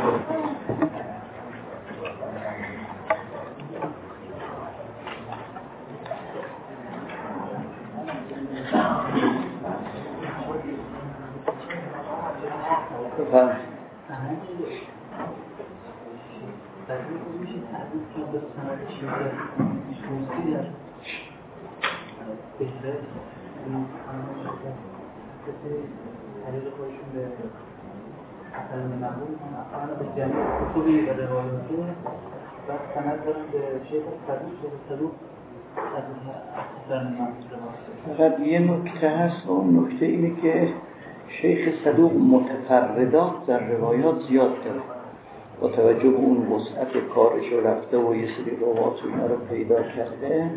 فقط یه نکته هست و اون نکته اینه که شیخ صدوق متفردات در روایات زیاد داره، با توجه به اون وسعت کارش رو رفته و یه سری روایات اینا رو پیدا کرده.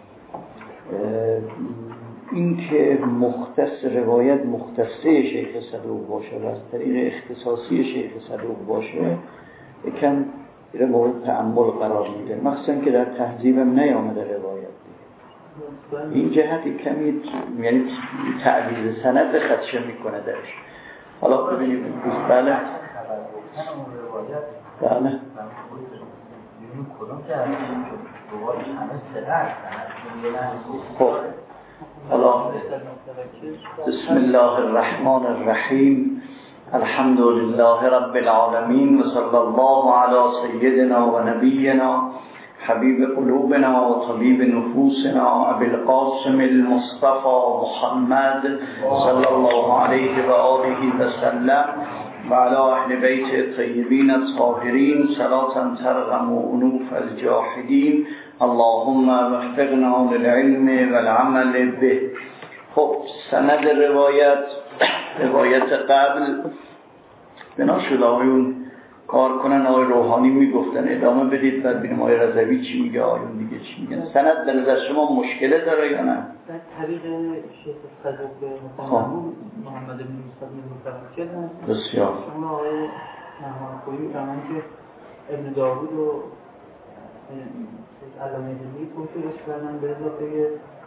این که مختص روایت مختصه شیخ صدوق باشه و از طریق اختصاصی شیخ صدوق باشه یکم این مورد تأمل قرار میده، مخصوصا که در تهذیبم نیامده روایت دیگه. این جهتی کمی یعنی تعدیل سند خدشه میکنه درش. حالا ببینیم بله بله خب حالا بسم الله الرحمن الرحیم الحمد لله رب العالمین و صلی الله علی سیدنا و نبینا حبیب قلوبنا و طبیب نفوسنا ابی القاسم المصطفى محمد صلی الله علیه و آله و سلم و علی اهل بیت الطیبین الطاهرین صلاة ترغم انوف الجاحدین اللهم وفقنا للعلم والعمل به. خب سند روایت قبل بنا شد آیون کار کنن، آقای روحانی میگفتن ادامه بدید، بعد ببینیم آقای رضوی چی میگه، آیون دیگه چی میگن. سند به نظر شما مشکله داره یا نه؟ در طریق شیخ صدوق به محمد بن موسی متوکل هست. بسیار شما آقای نهانخویی میفهمن که ابن داوود و علامه دلی توصیلش کردن به اضافه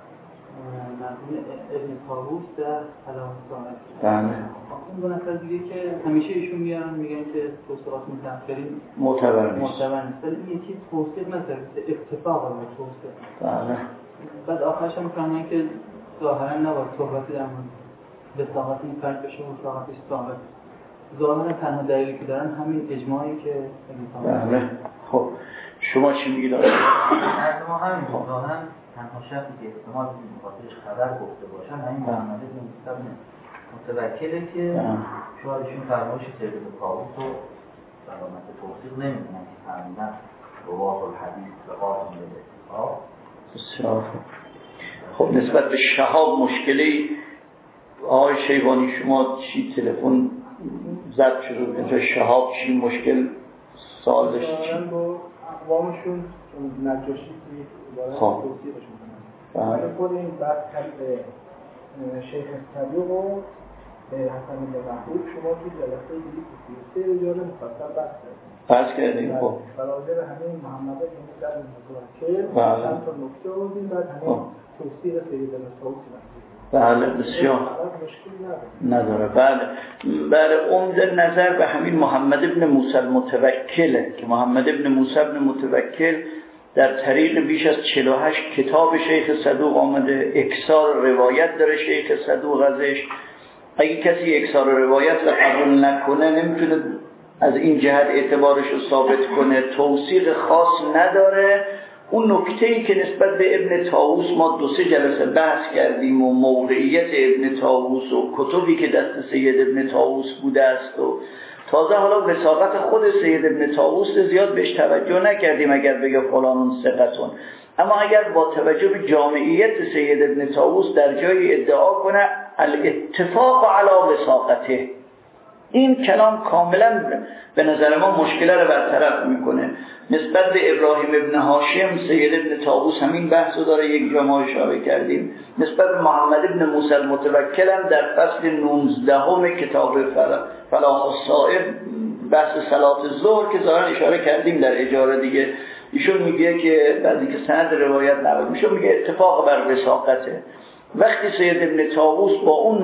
مرحوم ابن طاووس در علامه صاحب. بله. اون دو نفر دیگه که همیشه ایشون میگن که توصیلات متأخرین معتبر نیست. ولی این یکی توصیل نظر اتفاق با توصیل. بله. بعد آخرش هم میفهمن که ظاهرا نباید صحبتی در مورد وثاقت این فرد بشه و وثاقتش ثابت. ظاهرا تنها دلیلی که دارن همین اجماعی که بله. خب شما چی میگید؟ ما همین ظاهرا تنها شخصی که احتمال می‌کنه خاطرش خبر گفته باشن همین محمد بن موسی متوکله که شاید ایشون فرمایش سید طاووس رو علامت توصیل نمی‌دونن که فرمودن رواه الحدیث به قاسم الاتفاق. بسیار خب نسبت به شهاب مشکلی آقای شیبانی شما چی تلفن زد شده اینجا شهاب چی مشکل سوال داشت چی؟ با اقوامشون نجاشی توی توصیلشون کنن. خود این بحث به شیخ صدوق و حسن بن محبوب شما توی جلسه 233 اجاره مفصل بحث کردیم. خب بلاجه به همین محمد بن موسی متوکل چند تا نکته آوردیم، بعد همین توصیل سید طاووس. بله بسیار نداره. بله عمده نظر به همین محمد بن موسی المتوکله که محمد بن موسی المتوکل در طریق بیش از 48 کتاب شیخ صدوق آمده، اکثار روایت داره شیخ صدوق ازش. اگه کسی اکثار روایت رو قبول نکنه نمیتونه از این جهت اعتبارش رو ثابت کنه. توثیق خاص نداره. اون نکته‌ای که نسبت به ابن طاووس ما 2-3 جلسه بحث کردیم و موقعیت ابن طاووس و کتبی که دست سید ابن طاووس بوده است و تازه حالا وثاقت خود سید ابن طاووس زیاد بهش توجه نکردیم اگر بگه فلانون ثقتون، اما اگر با توجه به جامعیت سید ابن طاووس در جای ادعا کنه الاتفاق علی وثاقته، این کلام کاملا به نظر ما مشکل رو برطرف میکنه. نسبت به ابراهیم ابن هاشم سید ابن طاووس همین بحث رو داره، یک جا ما اشاره کردیم. نسبت به محمد ابن موسی المتوکل هم در فصل 19 کتاب فلاح الصائب بحث صلات الظهر که ظاهرا اشاره کردیم در اجاره دیگه، ایشون میگه که بعضی که سند روایت نبود، ایشون میگه اتفاق بر وثاقته. وقتی سید ابن طاووس با اون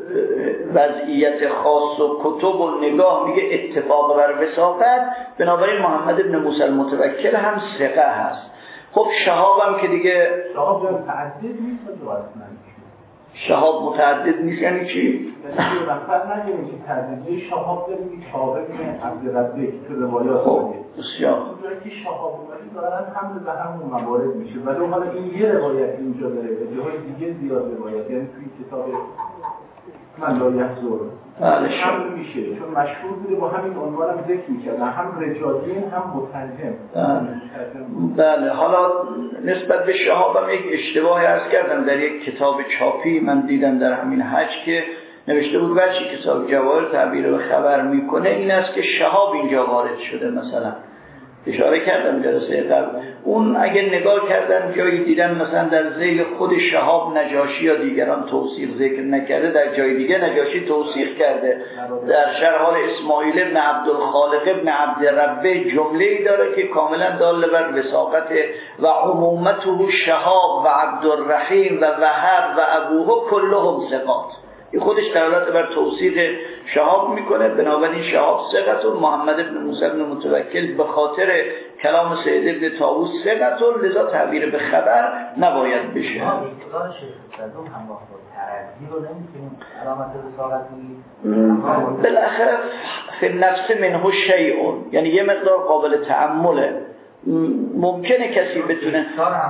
وضعیت خاص و کتب و نگاه میگه اتفاق بر وثاقت، بنابراین محمد ابن موسی المتوکل هم ثقه هست. خب شهاب هم که دیگه شهاب متعدد نیست شهاب متعدد نیست یعنی چی؟ یعنی مثلا نگیم که تعدیدی شهاب داریم شهاب ابن عبدالربه که تو روایات خب بسیار اونجایی که شهاب اومدی دارن حمل به همون موارد میشه، ولی حالا این یه روایت اینجا داره به جاهای دیگه زیاد روایت، یعنی توی کتاب من لایح زور حمل میشه چون مشهور بوده با همین عنوان هم ذکر میکردن، هم رجالین هم مترجم. بله. حالا نسبت به شهاب هم یک اشتباهی عرض کردم در یک کتاب چاپی من دیدم در همین حج که نوشته بود بچه کتاب جواهر تعبیر به خبر میکنه این است که شهاب اینجا وارد شده، مثلا اشاره کردم جلسه قبل. اون اگه نگاه کردن جایی دیدن مثلا در ذیل خود شهاب نجاشی یا دیگران توثیق ذکر نکرده، در جای دیگه نجاشی توثیق کرده. در شرح اسماعیل ابن عبدالخالق ابن عبدالربه جمله‌ای داره که کاملا دال بر وثاقت و عمومته شهاب و عبدالرحیم و وهب و ابوه کلهم ثقات. این خودش دلالت بر توثیق شهاب میکنه، بنابراین شهاب ثقتون، محمد ابن موسی ابن متوکل به خاطر کلام سید ابن طاووس ثقتون، لذا تعبیر به خبر نباید بشه. اعتقاد شیخ صدوق هم با ترجیح رو نمیتونیم علامت رسالت میگیم. بالاخره فی النفس منه شیء، یعنی یه مقدار قابل تأمله. ممکنه کسی بتونه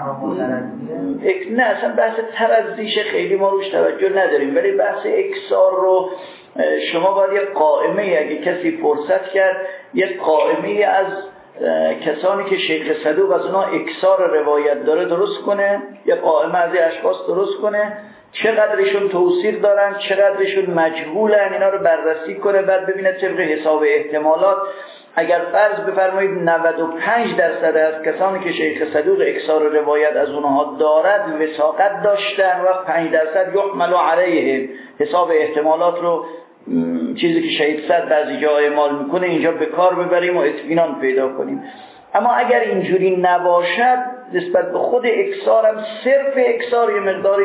نه اصلا بحث ترزیش خیلی ما روش توجه نداریم، ولی بحث اکسار رو شما باید یک قائمه اگه کسی فرصت کرد یک قائمه از کسانی که شیخ صدوق از اونا اکسار روایت داره درست کنه، یک قائمه از اشخاص درست کنه، چقدرشون توثیق دارن چقدرشون مجهولن، اینا رو بررسی کنه، بعد ببینه طبق حساب احتمالات اگر فرض بفرمایید 95% از کسانی که شیخ صدوق اکثار روایت از اونها دارد وثاقت داشتن و 5% یحمل علیهم، حساب احتمالات رو چیزی که شهید صد بعضی جا اعمال میکنه اینجا به کار ببریم و اطمینان پیدا کنیم. اما اگر اینجوری نباشد نسبت به خود اکثار هم صرف اکثار یه مقداری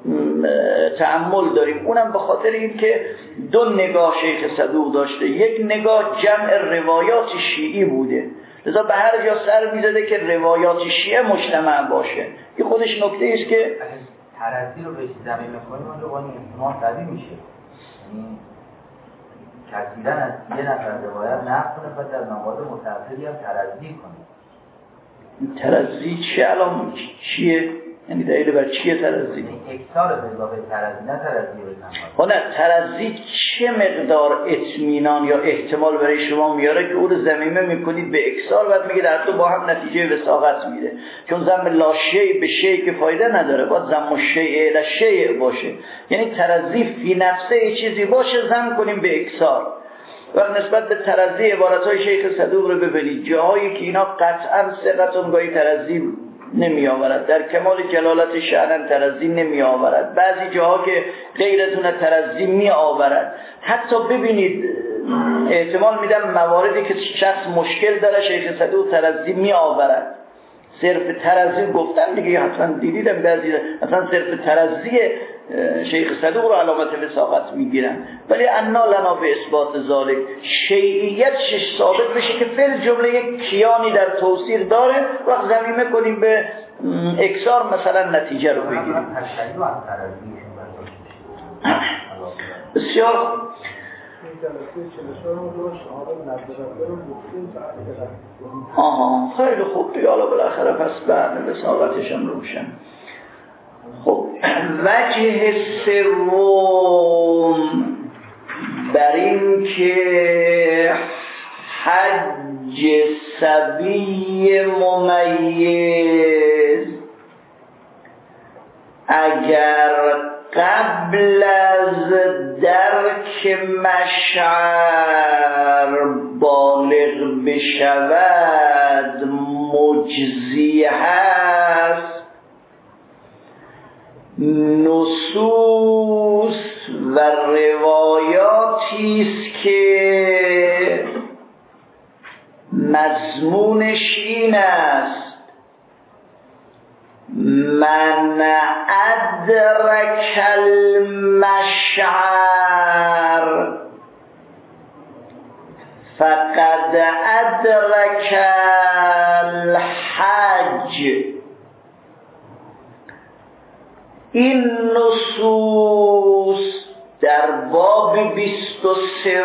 تأمل داریم، اونم به خاطر این که دو نگاه شیخ صدوق داشته، یک نگاه جمع روایات شیعی بوده، لذا به هر جا سر میزده که روایات شیعه مجتمع باشه. این خودش نکته است که ترضی رو بهش زمین میکنیم اونجا با این احتمال قوی میشه، یعنی کسیدن از یه نفر روایت نقل کنه و در مواد متعددی هم ترضی کنه. ترضی چه الان چیه؟ یعنی دلیل بر چیه ترضی؟ اکثار به اضافه ترضی، نه ترضی بزنم. نه ترضی چه مقدار اطمینان یا احتمال برای شما میاره که او رو ضمیمه میکنید به اکثار، بعد میگه در تو با هم نتیجه وثاقت میده، چون ضم لا شیء به شیء که فایده نداره، باید ضم شیء الی شیء باشه، یعنی ترضی فی نفسه چیزی باشه ضم کنیم به اکثار. و نسبت به ترضی عبارتهای شیخ صدوق رو ببینید، جاهایی که اینا قطعا ثقتون گاهی ترضی نمی آورد، در کمال جلالت شأن ترضی نمی آورد، بعضی جاها که غیر از اون ترضی می آورد. حتی ببینید احتمال میدم مواردی که شخص مشکل داره شیخ صدوق ترضی می آورد، صرف ترضی گفتن دیگه حتما دیدیدم بعضی اصلا صرف ترضی شیخ صدوق رو علامت وثاقت میگیرن، ولی انا لنا به اثبات ذالک شیعیت شش ثابت بشه که فل جمله یک کیانی در توثیق داره، وقت ضمیمه کنیم به اکثار مثلا نتیجه رو بگیریم. بسیار خیلی خوب دیگه، حالا بالاخره پس بعد وثاقتش هم روشن. خب وجه سوم بر این که حج صبی ممیز اگر قبل از درک مشعر بالغ بشود مجزی هست، نصوص و روایاتی است که مضمونش این است: من ادرک المشعر فقد ادرک الحج. این نصوص در باب 23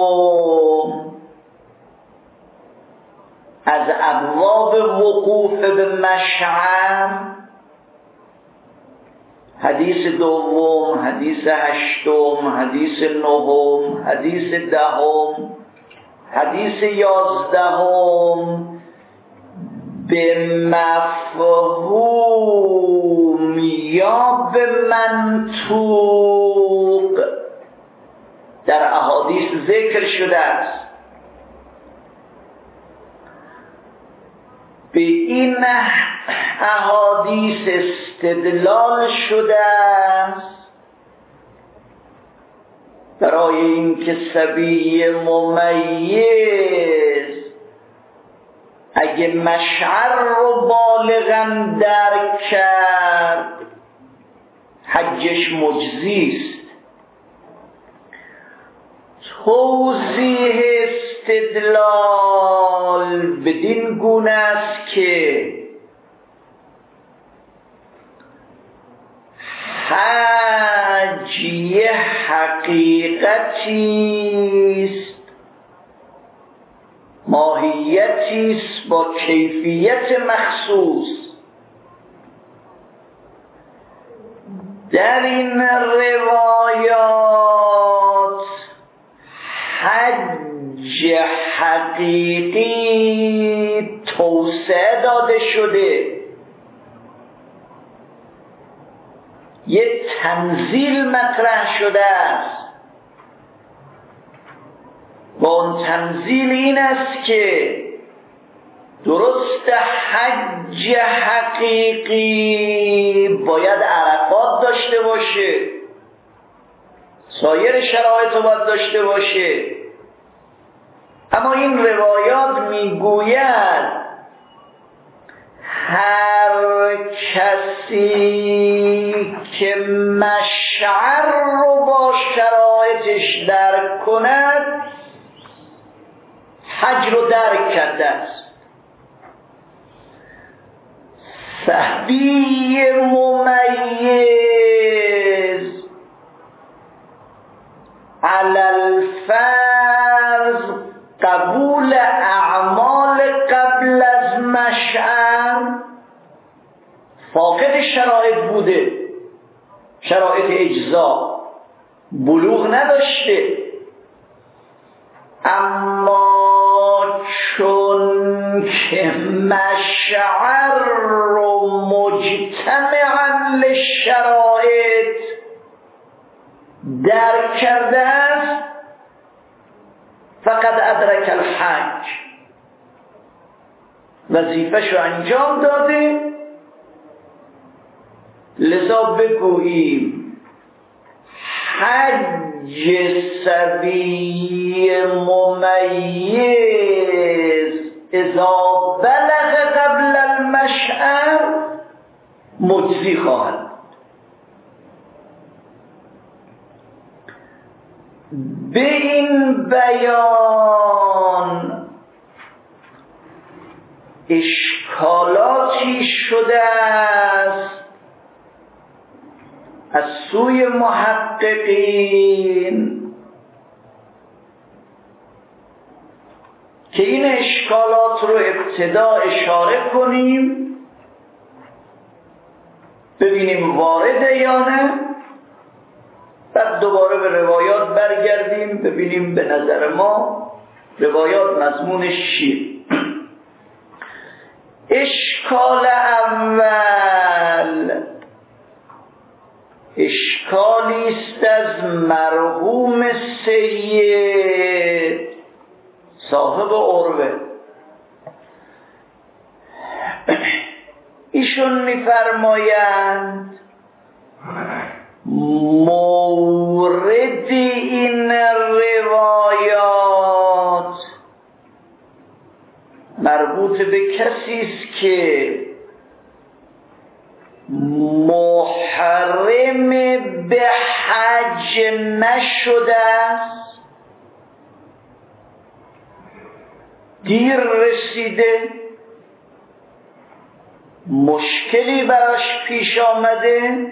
از ابواب وقوف به مشعر، حدیث دوم، حدیث هشتم، حدیث نهم، حدیث دهم، حدیث 11 به مفهوم یا به منطوق در احادیث ذکر شده است. به این احادیث استدلال شده است برای اینکه صبی ممیز اگه مشعر رو بالغاً درک کرد حجش مجزی است. توضیح استدلال بدین گونه است که حج یه حقیقتی است، ماهیتی است با کیفیت مخصوص. در این روایات حج حقیقی توسعه داده شده، یه تنزیل مطرح شده است. با اون تنزیل این است که درست حج حقیقی باید عرفات داشته باشه، سایر شرایط رو باید داشته باشه، اما این روایات میگوید هر کسی که مشعر رو با شرایطش درک کند حج رو درک کرده است. صحبی ممیز علی الفرض قبول اعمال قبل از مشعر فاقد شرایط بوده، شرایط اجزا، بلوغ نداشته، اما چون که مشعر رو مجتمعاً للشرایط درک کرده است فقط ادرک الحج، وظیفه‌شو انجام داده. لذا بگوییم حج صبی ممیز اذا بلغ قبل المشعر مجزی خواهد. به این بیان اشکالاتی شده است از سوی محققین که این اشکالات رو ابتدا اشاره کنیم، ببینیم وارده یا نه، بعد دوباره به روایات برگردیم ببینیم به نظر ما روایات مضمونش چیه. اشکال اول اشکالی است از مرحوم سید صاحب عروه. ایشون می‌فرمایند مورد این روایات مربوط به کسی است که محرم به حج نشده است، دیر رسیده، مشکلی براش پیش آمده،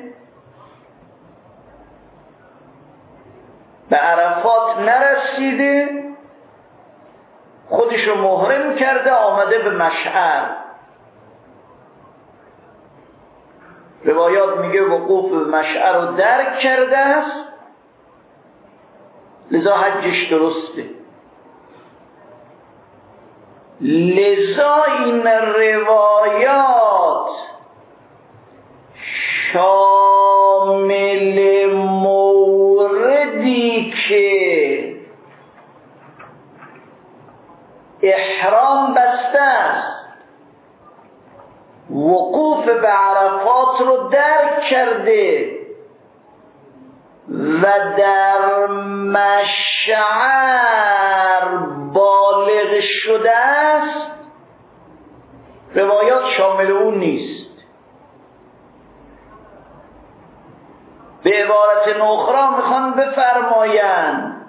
به عرفات نرسیده، خودشو محرم کرده آمده به مشعر. روایات میگه وقوف به مشعر رو درک کرده است، لذا حجش درسته. لذا این روایات شامل موردی که احرام بسته است، وقوف به عرفات رو درک کرده و در مشعر بالغ شده است، روایات شامل اون نیست. به عبارت اخرى میخوان بفرمایند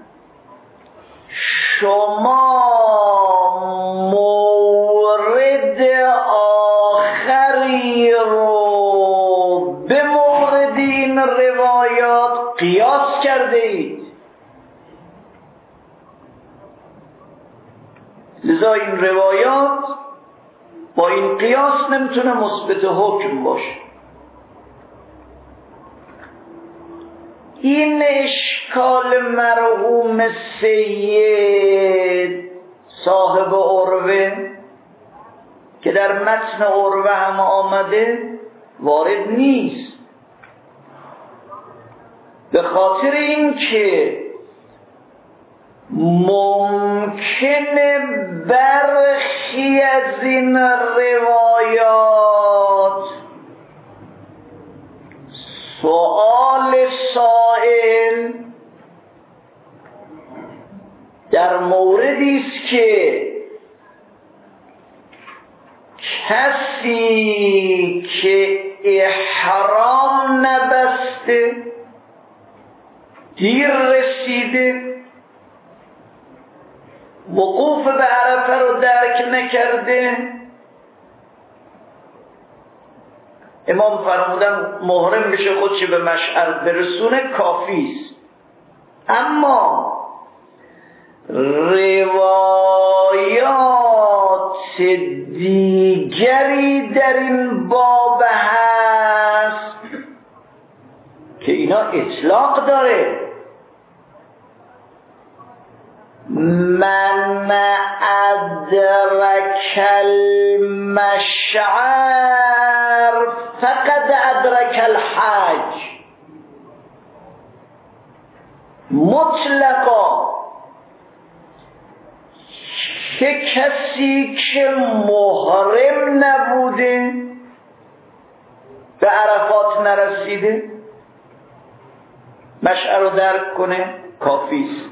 شما مورد آخری رو به مورد این روایات قیاس کرده اید، لذا این روایات با این قیاس نمیتونه مثبت حکم باشه. این اشکال مرحوم سید صاحب عروه که در متن عروه هم آمده وارد نیست، به خاطر این که ممکنه برخی از این روایات سؤال سائل در موردی است که کسی که احرام نبسته، دیر رسیده، وقوف به عرفه رو درک نکرده، امام فرمودن محرم بشه خودش به مشعر برسونه کافی است. اما روایات دیگری در این باب هست که اینا اطلاق داره. من ادرک المشعر فقد ادرک الحج، مطلقا که کسی که محرم نبوده به عرفات نرسیده مشعر رو درک کنه کافی است.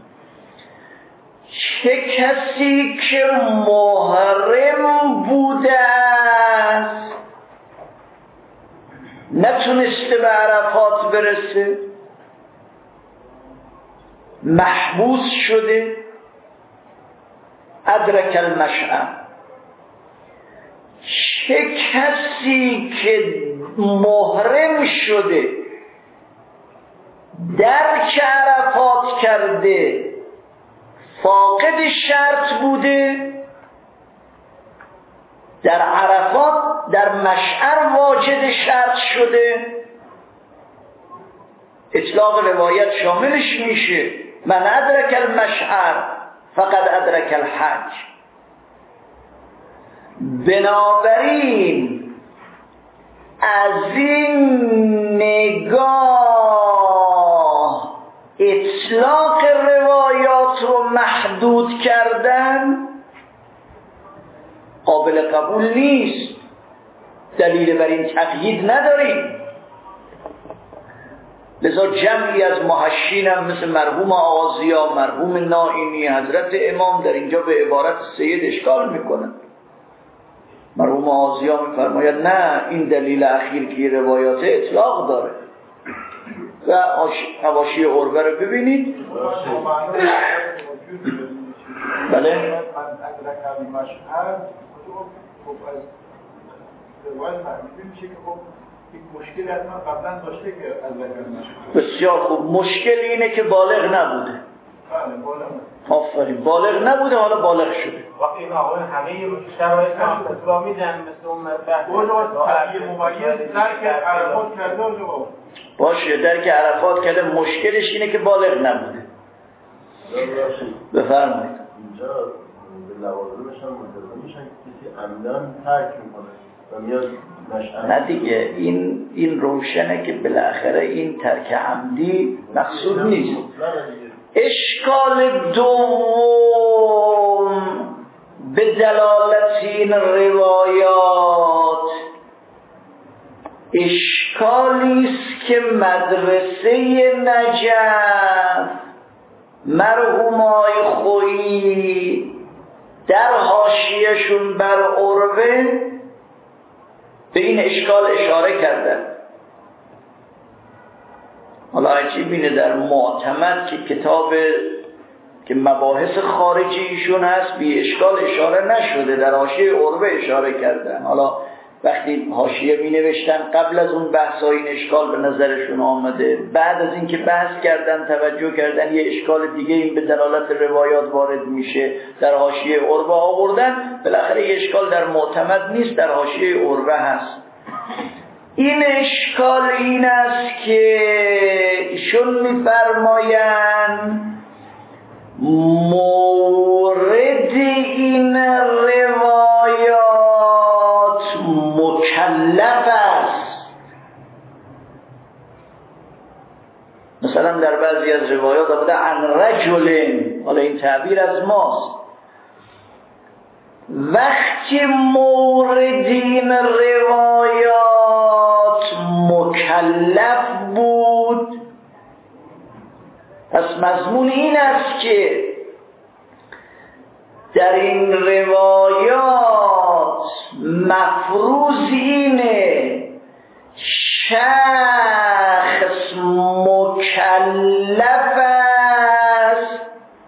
چه کسی که محرم بوده است نتونسته به عرفات برسه، محبوس شده، ادرک المشعر. چه کسی که محرم شده درک عرفات کرده، فاقد شرط بوده، در عرفات در مشعر واجد شرط شده، اطلاق روایت شاملش میشه. من ادرک المشعر فقد ادرک الحج. بنابراین از این نگاه اطلاق روایات رو محدود کردن قابل قبول نیست. دلیل بر این تقیید نداریم. لذا جمعی از محشین هم مثل مرحوم آغازیا، مرحوم نائینی، حضرت امام در اینجا به عبارت سید اشکال میکنن. مرحوم آزیا میفرماید نه، این دلیل اخیر که روایات اطلاق داره و حواشی عروه رو ببینید. بله مشکل از من قبلا داشته که از بسیار خوب. مشکل اینه که بالغ نبوده. بله بالغ. آفرین، بالغ نبوده، حالا بالغ شده. وقتی این آقای همه شرایط اصلا میدن مثل اون بحث تغییر ممیز درک عرفات کرده و باشه، درک عرفات کرده. مشکلش اینه که بالغ نبوده. بفرمایید. اینجا به لوازمش هم متوجه میشن که کسی عمدن ترک میکنه و میاد نه دیگه، این روشنه که بالاخره این ترک عمدی مقصود نیست. اشکال دوم به دلالت این روایات اشکالی است که مدرسه نجف مرحومای خویی در حاشیه‌شون بر عروه به این اشکال اشاره کردن. حالا هرچی بینه در معتمد که کتاب که مباحث خارجی ایشون هست بی اشکال اشاره نشده، در حاشیه عروه اشاره کردن. حالا وقتی حاشیه می نوشتن قبل از اون بحثا این اشکال به نظرشون آمده، بعد از اینکه بحث کردن توجه کردن یه اشکال دیگه این به دلالت روایات وارد میشه، در حاشیه عروه آوردن. بالاخره یه اشکال در معتمد نیست، در حاشیه عروه هست. این اشکال این است که ایشون میفرمایند مورد این روایات مکلف است. مثلا در بعضی از روایات آمده عن رجل، حالا این تعبیر از ماست. وقتی مورد این روایات مکلف بود، پس مضمون این است که در این روایات مفروض اینه شخص مکلف است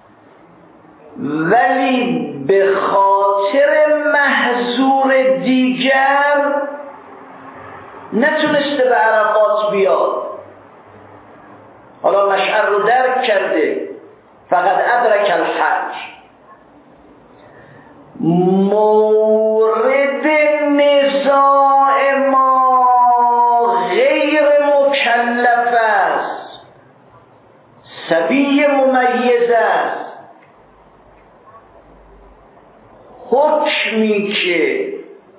ولی به خاطر محظور دیگر نتونسته به عرفات بیاد. حالا مشعر رو درک کرده، فقط ادرک الحج. مورد نزاع ما غیر مکلف است، صبی ممیز است. حکمی که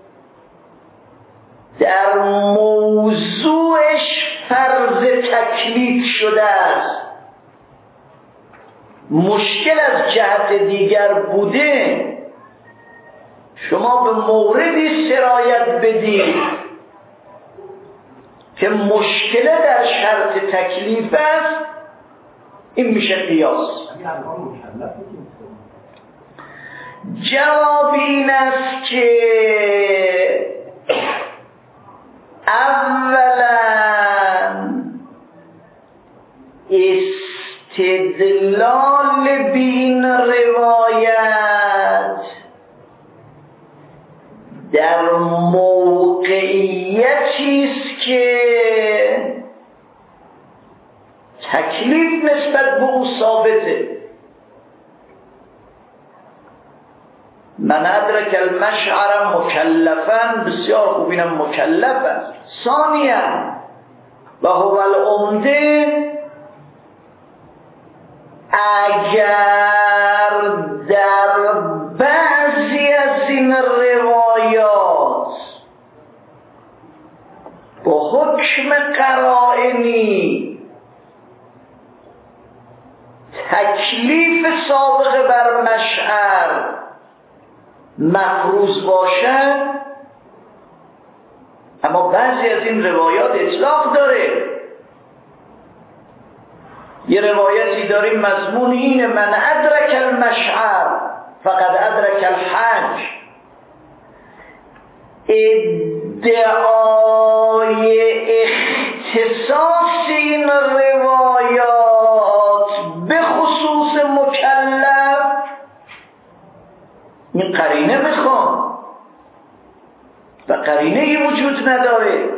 در موضوعش فرض تکلیف شده است، مشکل از جهت دیگر بوده، شما به موردی سرایت بدید که مشکل در شرط تکلیف است، این میشه قیاس. جواب این است که اولا استدلال بین روایت در موقعیتی است که تکلیف نسبت به او ثابته. من ادرک المشعر مکلفا، بسیار خوب، اینم مکلف است. ثانیا و هو العمده، اگر در بعضی از این روایات با حکم قرائنی تکلیف سابق بر مشعر مفروض باشد، اما بعضی از این روایات اطلاق داره. یه روایتی داریم مضمون اینه من ادرک المشعر فقد ادرک الحج. ادعای اختصاص این روایات به خصوص مکلف این قرینه میخوام و قرینه ای وجود نداره،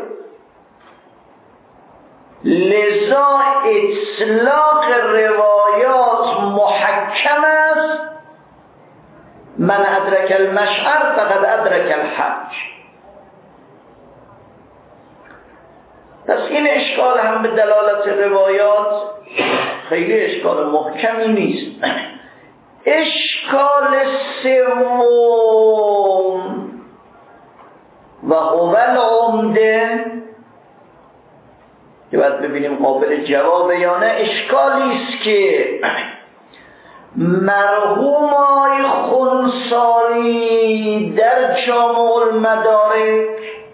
لذا اطلاق روایات محکم است. من ادرک المشعر فقد ادرک الحج. پس این اشکال هم به دلالت روایات خیلی اشکال محکمی نیست. اشکال سوم و هو العمده که باید ببینیم قابل جواب یا نه، اشکالی است که مرحوم آقای خنثاری در جامع المدارک،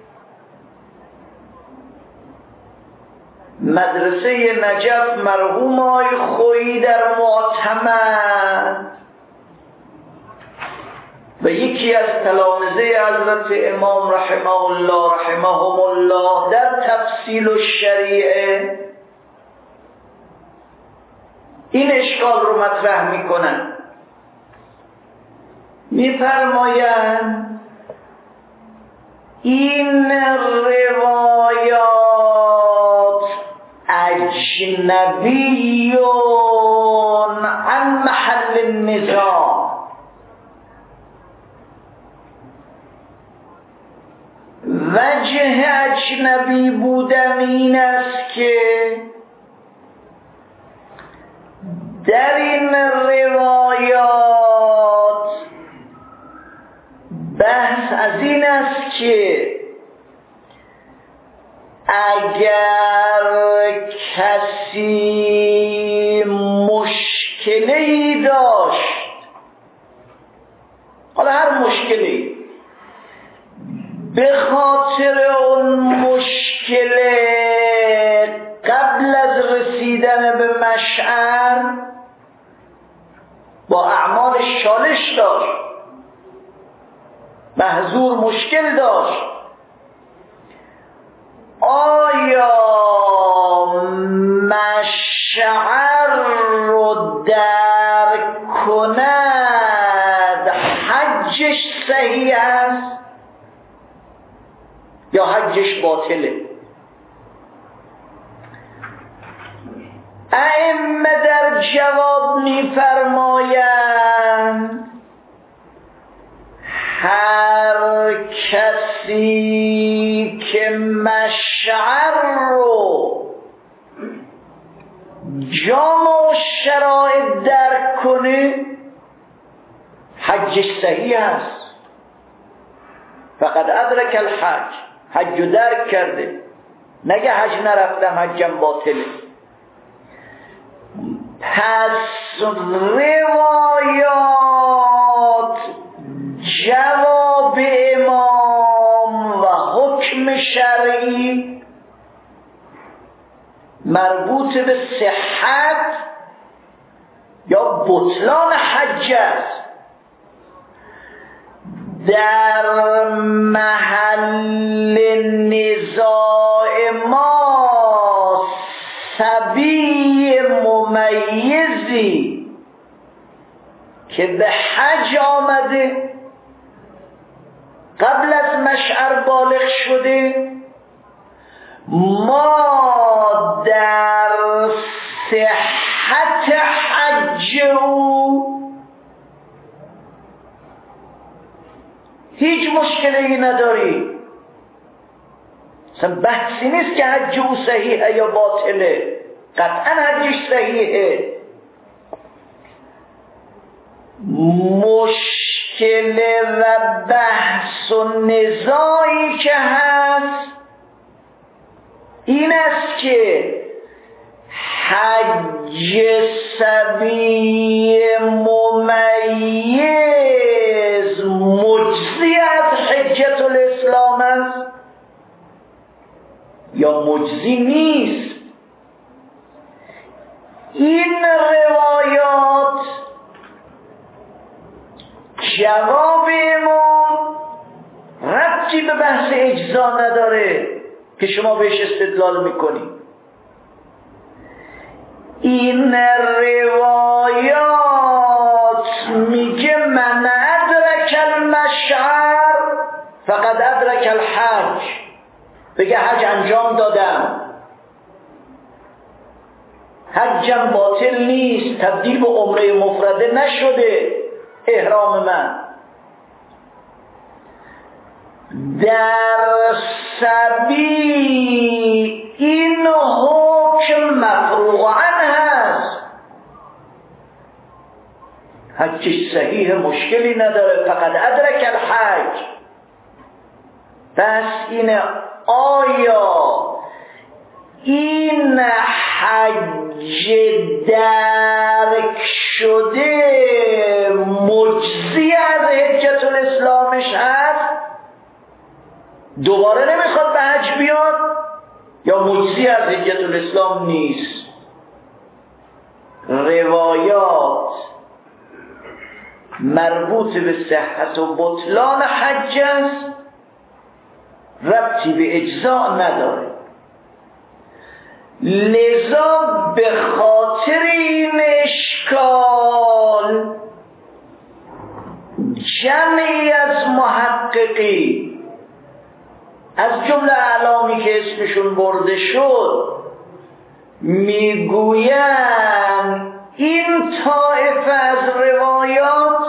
مدرسه نجف مرحوم آقای خویی در معتمد و یکی از تلامذه حضرت امام رحمهم الله در تفصیل الشریعه این اشکال رو مطرح میکنن. میفرمایند این روایات اجنبیون عن محل النزاع، وجه اجنبی بودن این است که در این روایات بحث از این است که اگر کسی مشکلی داشت، حالا هر مشکلی، به خاطر اون مشکل قبل از رسیدن به مشعر با اعمال شالش داشت، محظور مشکل داشت، آیا مشعر رو درک کند حجش صحیح است یا حجش باطله؟ ائمه در جواب می‌فرمایند هر کسی که مشعر رو جامع شرایط درک کنه حجش صحیح است، فقد ادرک الحج، حج رو درک کرده، نگه حج نرفتم حجم باطله. پس روایات جواب امام و حکم شرعی مربوط به صحت یا بطلان حج است. در محل نزاع ما صبی ممیزی که به حج آمده قبل از مشعر بالغ شده، ما در صحت حج او هیچ مشکلی نداری. اصلا بحثی نیست که حج او صحیحه یا باطله، قطعا حجش صحیحه. مشکل و بحث و نزاعی که هست این است که حج صبی ممیز مجزی از حجت الاسلام است یا مجزی نیست. این روایات جواب امام رد ربطی به بحث اجزا نداره که شما بهش استدلال میکنید. این روایات میگه من ادرک المشعر فقد ادرک الحج، بگه حج انجام دادم، حجم باطل نیست، تبدیل به عمره مفرده نشده احرام من. در سبیل این حکم مفروغ عنه هست، حجش صحیح، مشکلی نداره، فقط ادرک الحج. پس اینه آیا این حج درک شده مجزی از حجت الاسلامش هست، دوباره نمیخواد به حج بیاد، یا مجزی از حجت الاسلام نیست؟ روایات مربوط به صحت و بطلان حج است، ربطی به اجزا نداره. لذا به خاطر این اشکال جمعی از محققی از جمله اعلامی که اسمشون برده شد میگوین این طایفه از روایات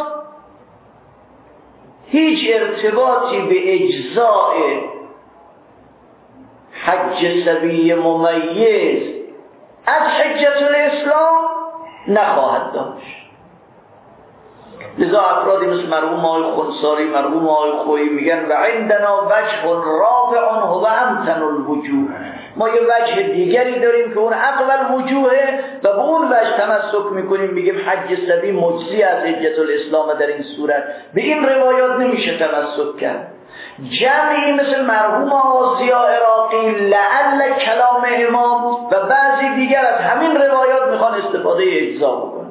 هیچ ارتباطی به اجزاء حج صبی ممیز از حجت الاسلام نخواهد داشت. لذا افرادی مثل مرحوم آقای خنساری، مرحوم آقای خویی میگن و عندنا وجه رابع هو امتن الوجوه، ما یه وجه دیگری داریم که اون اقوال وجوهه و به اون وجه تمسک میکنیم، میگیم حج صبی مجزی از حجت الاسلام. در این صورت به این روایات نمیشه تمسک کرد. جمعی مثل مرحوم آقای عراقی، لعل کلام امام و بعضی دیگر از همین روایات میخوان استفاده اجزا بکنن.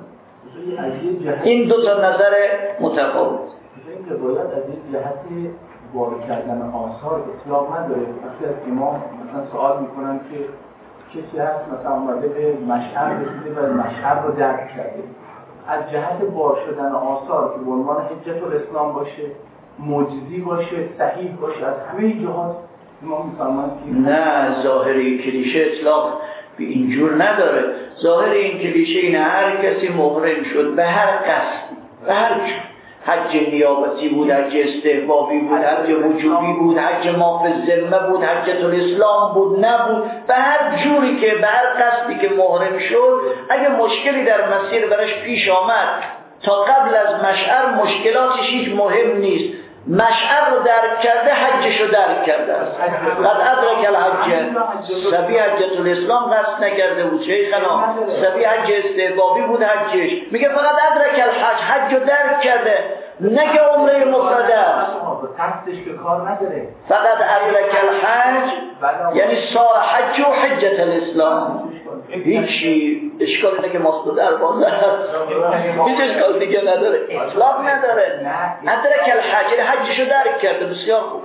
این دو تا نظر متفاوت. این روایت از این جهتی وارد کردن آثار اسلام نداره. وقتی از امام مثلا سوال میکنن که کسی هست مثلا اومده به مشعر رسیده و مشعر رو درک کرده، از جهت وارد شدن آثار که به عنوان حجت الاسلام باشه، مجزی باشه، صحیح باشه، از همه جهات ما میفهمن که نه، ظاهر این کلیشه اطلاق به اینجور نداره. ظاهر این کلیشه اینه هر کسی محرم شد به هر قصد، به هر جور، حج نیابتی بود، حج استحبابی بود، حج وجوبی بود، حج ما فی الذمه بود، حجت الاسلام بود، نبود، به هر جوری که به هر قصدی که محرم شد، اگه مشکلی در مسیر برش پیش آمد تا قبل از مشعر مشکلاتش هیچ مهم نیست، مشعر رو درک کرده، حجش رو درک کرده است. قد ادرک الحج صبی حجت الاسلام قصد نکرده بود، شیخنا صبی حج استحبابی بود حجش، میگه فقط ادرک الحج، حج رو درک کرده، نگه عمره مفرده است، قصدش که کار نداره، فقط ادرک الحج یعنی صار حج و حجت الاسلام. هیچی اشکال اینه که ماست در بازه هیچ اشکال دیگه نداره، اطلاق نداره. ادرک الحج یعنی حجشو درک کرده. بسیار خوب،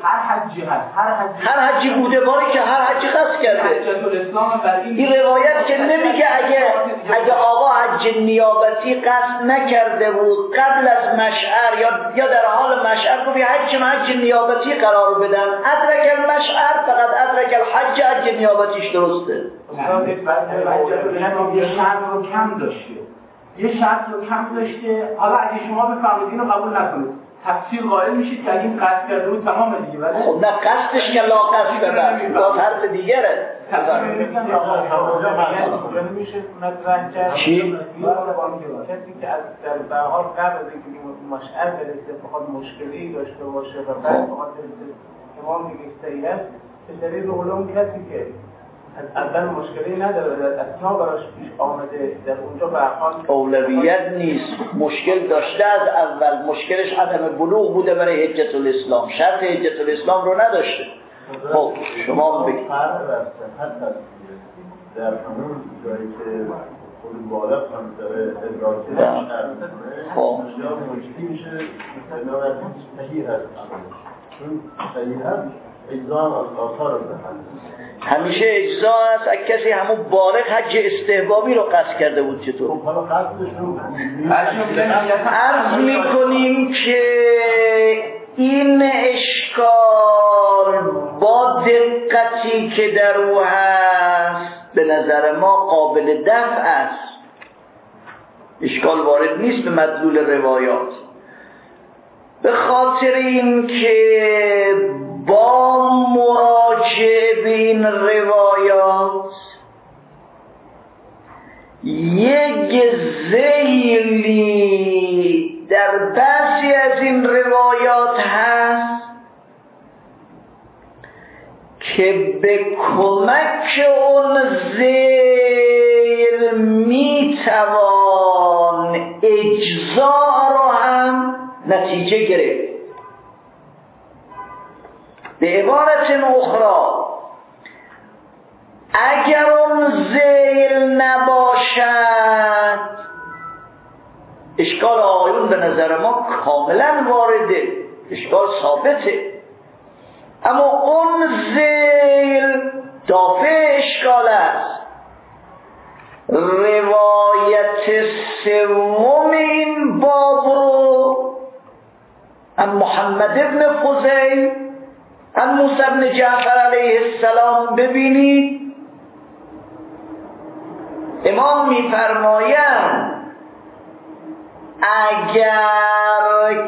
هر حجی بوده باری که هر حجی قصد کرده. این روایت که نمیگه اگه آقا حج نیابتی قصد نکرده بود قبل از مشعر یا در حال مشعر گفت حج نیابتی قرار بدن، ادرک المشعر فقط ادرک الحج، حج نیابتیش درسته. یه شرط رو کم داشته، حالا اگه شما بفهمید اینو قبول نکنید تفسیر قائل میشید که این قصد کرده بود تمام دیگه، ولی خب نه، قصدش که لا قصد کرده باز حرف دیگره. میشه مطرح کرد چی؟ کسی که از در حال قبل از اینکه مشعر برسه بخواد مشکلی داشته باشه و بعد بخواد امام میگه صحیح است، به دلیل علوم کسی که از اول مشکلی نداره، در اثنا براش پیش آمده، در اونجا به حال اولویت نیست، مشکل داشته از اول، مشکلش عدم بلوغ بوده برای حجت الاسلام، شرط حجت الاسلام رو نداشته. خب شما بگید در همون جایی که خود بالا هم داره ادراکه خب مجدی میشه صحیح هست. چون صحیحا اجزا از آثار همیشه اجزا است. اگه کسی همون بالغ حج استحبابی رو قصد کرده بود چطور؟ حالا قصدشون عرض میکنیم که این اشکال با دقتی که در او هست به نظر ما قابل دفع است. اشکال وارد نیست به مدلول روایات، به خاطر این که با مراجعه به این روایات یک ذیلی در بعضی از این روایات هست که به کمک اون ذیل میتوان اجزا را هم نتیجه گرفت. به عبارت اخرى اگر اون ذیل نباشد اشکال آیون به نظر ما کاملا وارده، اشکال ثابته، اما اون ذیل دافع اشکال است. روایت سوم این باب رو عن محمد ابن فضیل عن موسی بن جعفر علیه السلام ببینید. امام می‌فرمایند اگر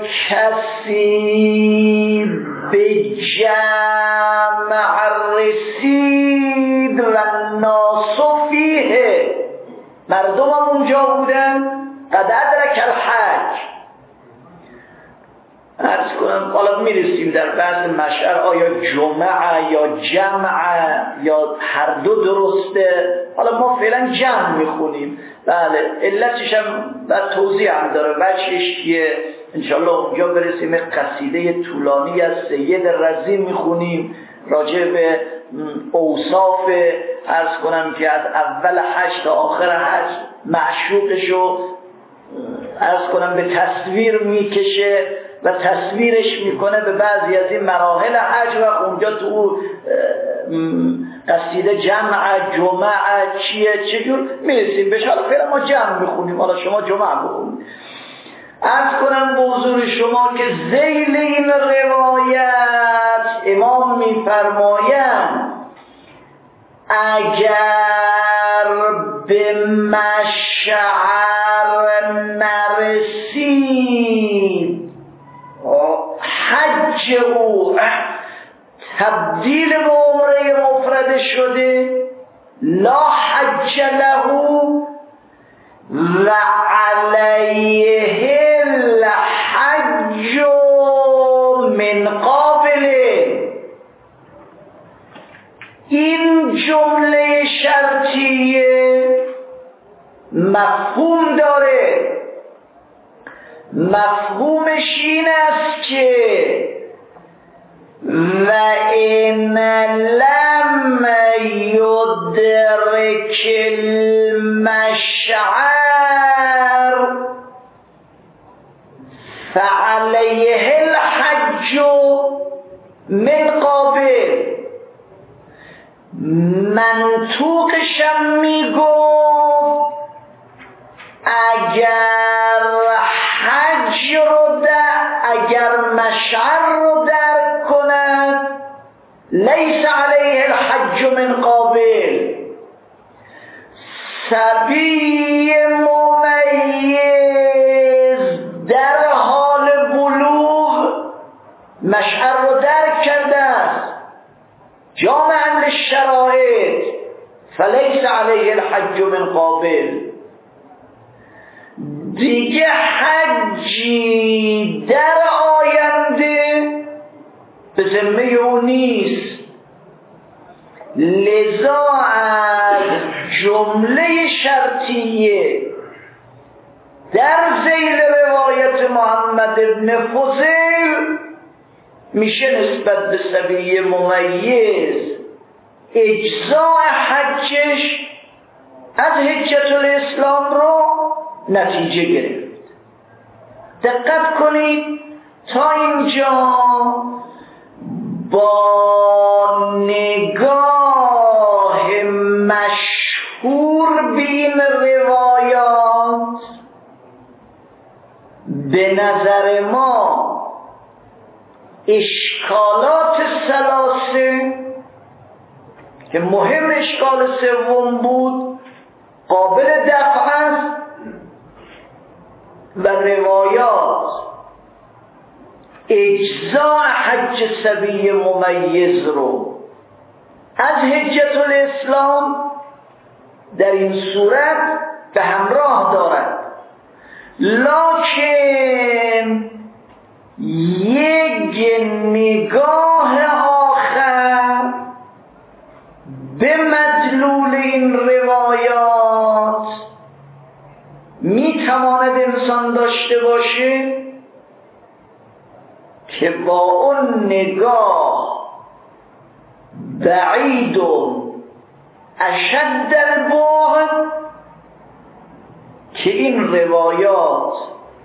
کسی به جمع رسید و الناس فیه، مردم هم اونجا بودن، قد ادرک الحج. عرض کنم حالا میرسیم در بحث مشعر آیا جمعه یا جمعه یا هر دو درسته. حالا ما فعلا جمع میخونیم. بله علتش هم بعد توضیح هم داره، وجهش که انشاءالله اونجا برسیم. قصیده طولانی از سید رضی میخونیم راجع به اوصاف، عرض کنم که از اول حج تا آخر حج معشوقشو عرض کنم به تصویر میکشه و تصویرش میکنه به بعضی از این مراحل حج و اونجا تو قصیده جمعه چیه چجور میرسیم بهش. حالا فعلا ما جمع میخونیم، حالا شما جمعه بخونید. عرض کنم به حضور شما که ذیل این روایت امام میفرمایند اگر به مشعر نرسید حج او تبدیل به عمره مفرد شده، لا حج له و علیه الحج من قابله. این جمله شرطیه مفهوم داره. مفهومش این است که و این لم یدرک المشعر فعلیه الحج من قابل. منطوقشم میگفت اگر مشعر رو درک کند لیس علیه الحج من قابل. صبی ممیز در حال بلوغ مشعر رو درک کرده است، جامع للشرائط، فلیس علیه الحج من قابل. دیگه حجی در آینده به ذمه او نیست. لذا از جمله شرطیه در ذیل روایت محمد ابن فضیل میشه نسبت به صبی ممیز اجزاء حجش از حجت الاسلام رو نتیجه گرفت. دقت کنید تا اینجا با نگاه مشهور به این روایات به نظر ما اشکالات ثلاثه که مهم اشکال سوم بود قابل دفع است و روایات اجزاء حج صبی ممیز رو از حجت الاسلام در این صورت به همراه دارد، لکن یک نگاه آخر به مدلول این روایات میتواند انسان داشته باشه که با اون نگاه بعید و اشد البعد که این روایات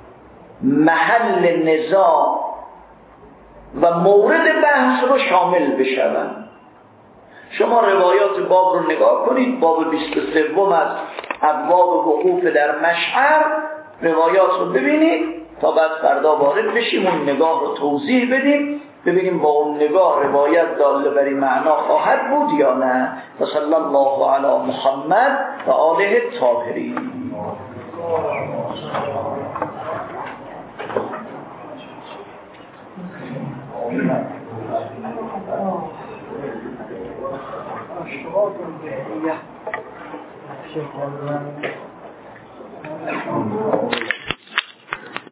محل نزاع و مورد بحث رو شامل بشوند. شما روایات باب رو نگاه کنید، باب 23 از ابواب وقوف در مشعر، روایات رو ببینید تا بعد فردا وارد بشیم اون نگاه رو توضیح بدیم، ببینیم با اون نگاه روایت داله بر این معنا خواهد بود یا نه. و صلی الله علی محمد و آله الطاهرین. شکر